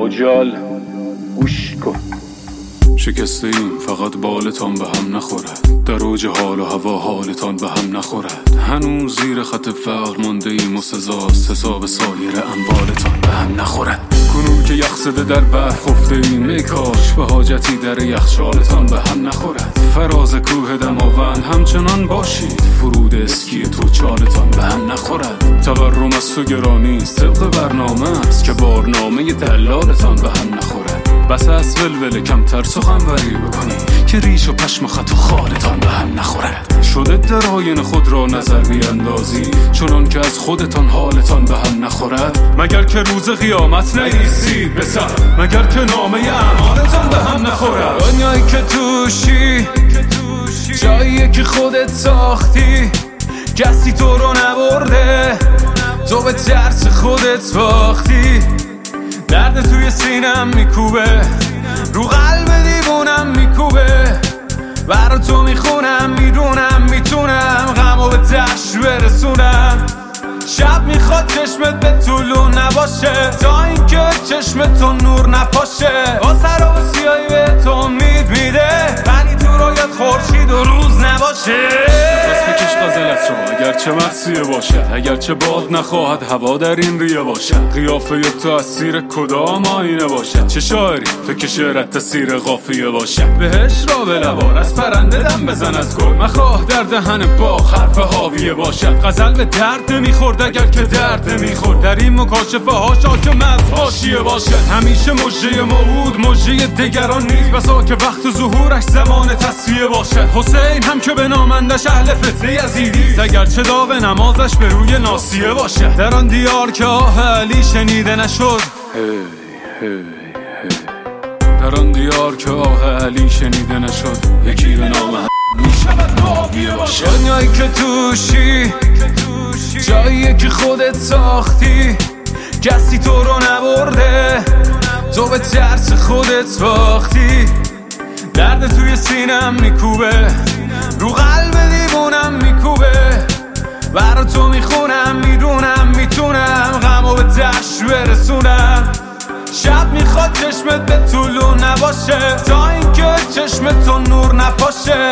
مجال گوش کن. شکسته ایم فقط بالتان به هم نخورد، در اوج حال و هوا حالتان به هم نخورد. هنوز زیر خط فقر مانده ایم و سزاست حساب سایر اموالتان به هم نخورد. کنون که یخ زده در برف خفته ایم، ای کاش به حاجتی در یخچالتان به هم نخورد. فراز کوه دماوند همچنان باشید، فرود اسکی تو چالتان به هم نخورد. تورم از تو گرانیست طبق برنامه است که بارنامه دلالتان به هم نخورد. بس از ولوله کمتر سخنوری بکنی که ریش و پشم و خط و خالتان به هم نخورد. شده در آینه خود را نظر بیندازی چنان که از خودتان حالتان به هم نخورد. مگر که روز قیامت نیستید به سر، مگر که نامه اعمالتان به هم نخورد. دنیایی که توشی جاییه که خودت ساختی، کسی تو رو نبرده، تو به ترس خودت باختی. درد توی سینم میکوبه، رو قلب دیوونم میکوبه، برا تو میخونم میدونم میتونم غمو به تهش برسونم. شب میخواد چشمت به طولو نباشه تا اینکه چشمت تو نور نپاشه. با سر و سیایی به تو امید میده ولی تو رویت خورشید و روز نباشه. نفس بکش غزلت را اگرچه مرسیه باشد، اگرچه باد نخواهد هوا در این ریه باشد. قیافه تو از سیر کدام آینه باشد، چه شاعری تو که شعرت تسیر قافیه باشد. بهش را به لبار از پرنده دم بزن از گل، مخواه در دهن باغ حرف حاویه باشد. غزل به درد نمیخورد اگر که درد نمیخورد، در این مکاشفه ها شاکم از حاشیه باشد. همیشه مژه موعود مژه دگران نیست، بسا که وقت ظهورش زمان تصفیه باشد. حسین هم که به نامندش اهل فتنه یزیدی، اگرچه داغ نمازش به روی ناسیه باشد. در آن دیار که آه علی شنیده نشد، در آن دیار که آه علی شنیده نشد، یکی به نام میشود معاویه باشد. دنیایی که توشی جاییه که خودت ساختی، کسی تو رو نبرده، تو به ترس خودت باختی. درد توی سینم میکوبه، رو قلب دیوونم میکوبه، برا تو میخونم میدونم میتونم غمو به تهش برسونم. شب میخواد چشمت به طولو نباشه تا اینکه چشمت تو نور نپاشه.